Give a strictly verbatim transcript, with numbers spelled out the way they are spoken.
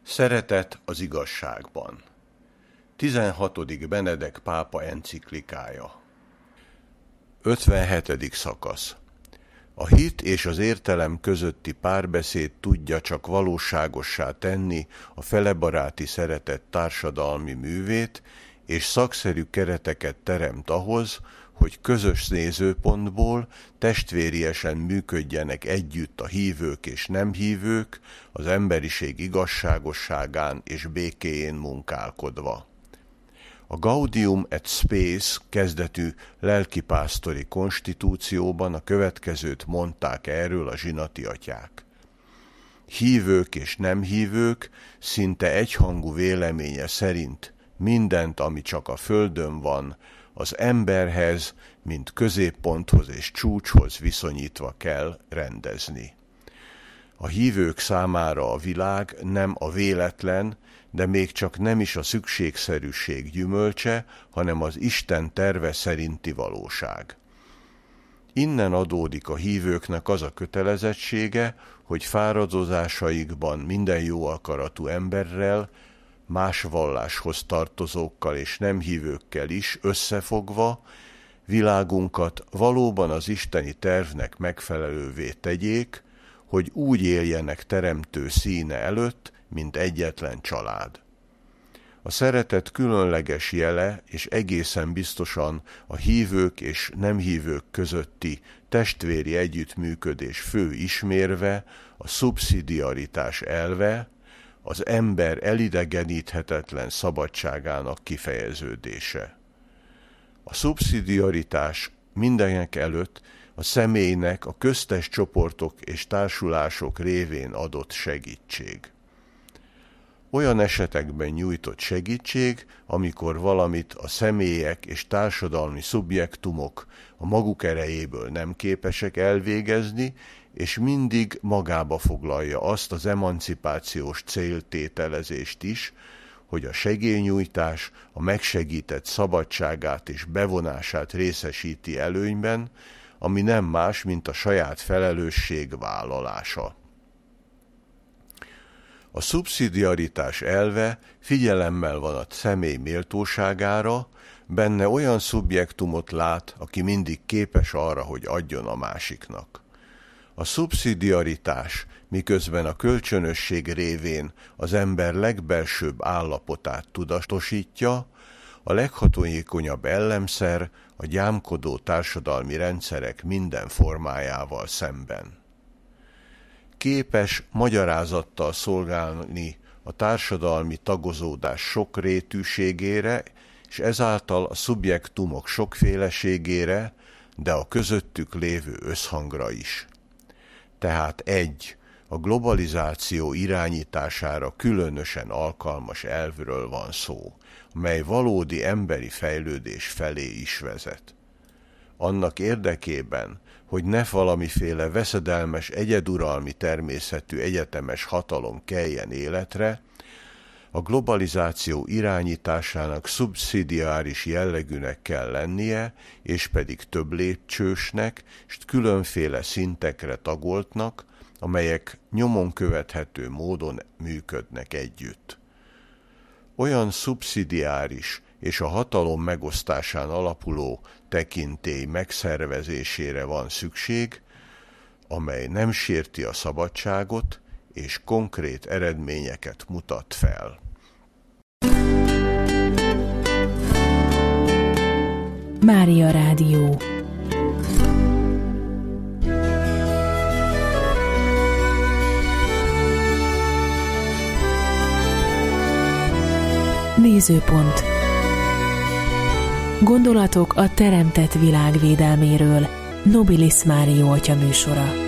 Szeretet az igazságban. tizenhatodik Benedek pápa enciklikája. ötvenhetedik szakasz. A hit és az értelem közötti párbeszéd tudja csak valóságossá tenni a felebaráti szeretet társadalmi művét, és szakszerű kereteket teremt ahhoz, hogy közös nézőpontból testvériesen működjenek együtt a hívők és nem hívők, az emberiség igazságosságán és békéjén munkálkodva. A Gaudium et Spes kezdetű lelkipásztori konstitúcióban a következőt mondták erről a zsinati atyák. Hívők és nem hívők szinte egyhangú véleménye szerint mindent, ami csak a földön van, az emberhez, mint középponthoz és csúcshoz viszonyítva kell rendezni. A hívők számára a világ nem a véletlen, de még csak nem is a szükségszerűség gyümölcse, hanem az Isten terve szerinti valóság. Innen adódik a hívőknek az a kötelezettsége, hogy fáradozásaikban minden jó akaratú emberrel, más valláshoz tartozókkal és nem hívőkkel is összefogva, világunkat valóban az isteni tervnek megfelelővé tegyék, hogy úgy éljenek teremtő színe előtt, mint egyetlen család. A szeretet különleges jele, és egészen biztosan a hívők és nem hívők közötti testvéri együttműködés fő ismérve, a szubszidiaritás elve, az ember elidegeníthetetlen szabadságának kifejeződése. A szubszidiaritás mindenek előtt a személynek a köztes csoportok és társulások révén adott segítség. Olyan esetekben nyújtott segítség, amikor valamit a személyek és társadalmi szubjektumok a maguk erejéből nem képesek elvégezni, és mindig magába foglalja azt az emancipációs céltételezést is, hogy a segélynyújtás a megsegített szabadságát és bevonását részesíti előnyben, ami nem más, mint a saját felelősség vállalása. A szubszidiaritás elve figyelemmel van a személy méltóságára, benne olyan szubjektumot lát, aki mindig képes arra, hogy adjon a másiknak. A szubszidiaritás, miközben a kölcsönösség révén az ember legbelsőbb állapotát tudatosítja, a leghatékonyabb ellenszerv a gyámkodó társadalmi rendszerek minden formájával szemben. Képes magyarázattal szolgálni a társadalmi tagozódás sokrétűségére, és ezáltal a szubjektumok sokféleségére, de a közöttük lévő összhangra is. Tehát egy, a globalizáció irányítására különösen alkalmas elvről van szó, mely valódi emberi fejlődés felé is vezet. Annak érdekében, hogy ne valamiféle veszedelmes, egyeduralmi természetű egyetemes hatalom keljen életre, a globalizáció irányításának szubszidiáris jellegűnek kell lennie, és pedig több lépcsősnek, és különféle szintekre tagoltnak, amelyek nyomon követhető módon működnek együtt. Olyan szubszidiáris és a hatalom megosztásán alapuló tekintély megszervezésére van szükség, amely nem sérti a szabadságot és konkrét eredményeket mutat fel. Mária Rádió. Nézőpont. Gondolatok a teremtett világ védelméről. Nobilis Mário atya műsora.